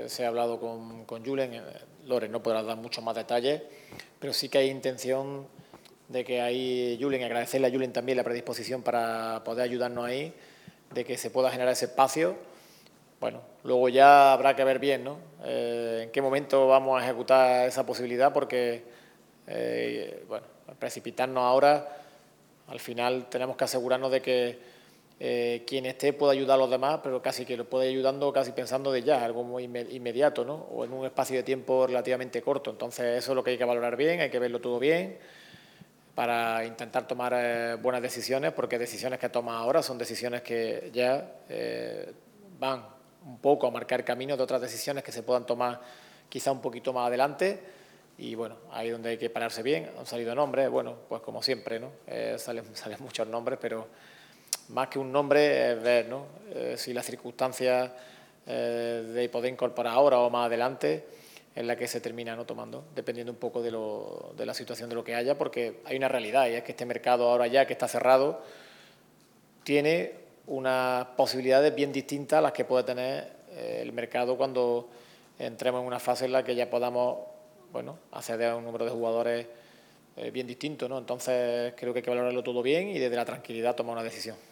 se ha hablado con Julen. Loren no podrá dar muchos más detalles, pero sí que hay intención de que ahí Julen, agradecerle a Julen también la predisposición para poder ayudarnos ahí, de que se pueda generar ese espacio. Bueno, luego ya habrá que ver bien, ¿no? En qué momento vamos a ejecutar esa posibilidad, porque, bueno, precipitarnos ahora, al final tenemos que asegurarnos de que quien esté pueda ayudar a los demás, pero casi que lo puede ayudando casi pensando de ya, algo muy inmediato, ¿no? O en un espacio de tiempo relativamente corto. Entonces eso es lo que hay que valorar bien, hay que verlo todo bien para intentar tomar buenas decisiones, porque decisiones que tomas ahora son decisiones que ya van un poco a marcar camino de otras decisiones que se puedan tomar quizá un poquito más adelante. Y bueno, ahí es donde hay que pararse bien. Han salido nombres, bueno, pues como siempre, ¿no? Salen muchos nombres, pero más que un nombre es ver, ¿no? Si las circunstancias de poder incorporar ahora o más adelante es la que se termina no tomando, dependiendo un poco de la situación de lo que haya, porque hay una realidad, y es que este mercado ahora ya que está cerrado tiene unas posibilidades bien distintas a las que puede tener el mercado cuando entremos en una fase en la que ya podamos, bueno, acceder a un número de jugadores bien distinto, ¿no? Entonces creo que hay que valorarlo todo bien y desde la tranquilidad tomar una decisión.